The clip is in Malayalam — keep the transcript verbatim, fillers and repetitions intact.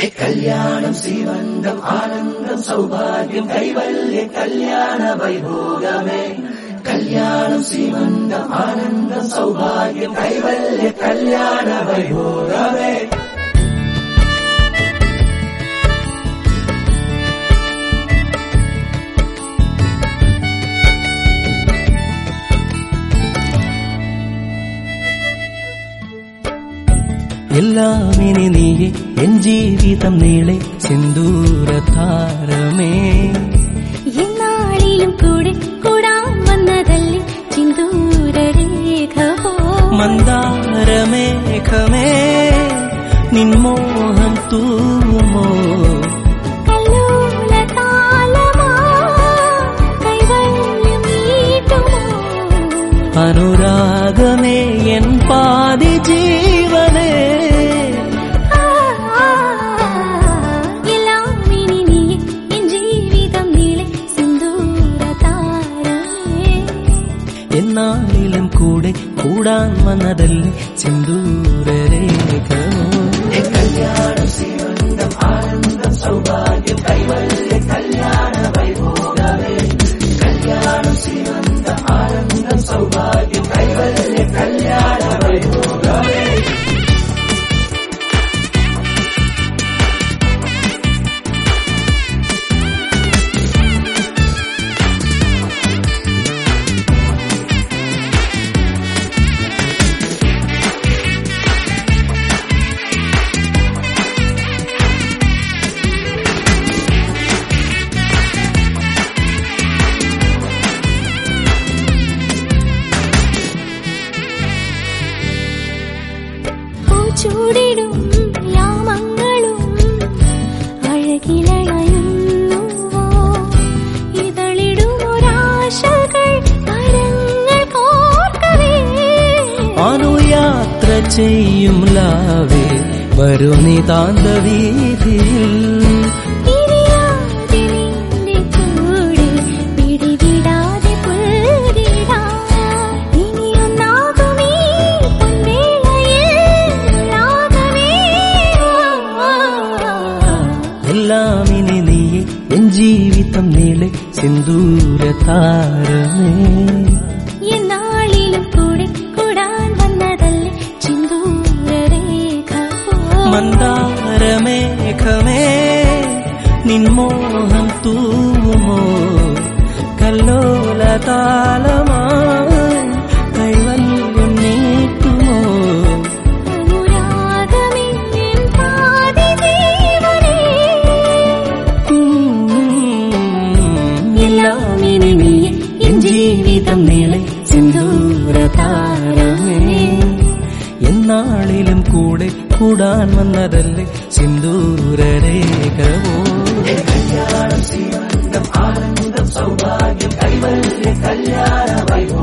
കല്യാണം ശ്രീമന്തം ആനന്ദം സൗഭാഗ്യം കൈവല്യ കല്യാണ വൈഭോഗമേ. കല്യാണം ശ്രീമന്തം ആനന്ദം സൗഭാഗ്യം കൈവല്യ കല്യാണ വൈഭോഗമേ. എല്ലാം ഇനി നീയെ എൻ ജീവിതം നീളെ സിന്ദൂരധാരമേ. എന്നാളിലും കൂടെ കൂടാൻ വന്നതല്ലേ സിന്ദൂരരേഖ പോ. മന്ദാരമേഘമേ നിൻമോഹം തൂമോ. അനുരാഗമേ എൻ പാതി ജീവനേ. എന്നാളിലും കൂടെ കൂടാൻ വന്നതല്ലേ സിന്ദൂരരേഖ. കല്യാണം ശ്രീമന്തം ആനന്ദം സൗഭാഗ്യം കൈവല്യ കല്യാണ വൈഭോഗമേ. കല്യാണം ശ്രീമന്തം ആനന്ദം സൗഭാഗ്യം കൈവല്യ കല്യാണ വൈഭോഗമേ. ചൂടിടും യാമങ്ങളും അഴകിലണയുന്നുവോ. ഇതളിടുമൊരാശകൾ കരങ്ങൾ കോർക്കവേ. അനുയാത്ര ചെയ്യും ലാവേ വരൂ നിതാന്ത വീതിയിൽ. എല്ലാം ഇനി നീയെ എൻ ജീവിതം നീളെ സിന്ദൂരധാരമേ. എന്നാളിലും കൂടെ കൂടാൻ വന്നതല്ലേ സിന്ദൂരരേഖ പോ. മന്ദാരമേഘമേ നിൻമോഹം തൂമോ. കല്ലോലതാളമായി കൈവല്യം നീട്ടുമോ. ജീവിതം നീളെ സിന്ദൂരതാരമേ. എന്നാളിലും കൂടെ കൂടാൻ വന്നതല്ലേ സിന്ദൂരരേഖവോ. കല്യാണം ശ്രീമന്തം ആനന്ദം സൗഭാഗ്യം കൈവല്യ കല്യാണ വൈഭോഗമേ.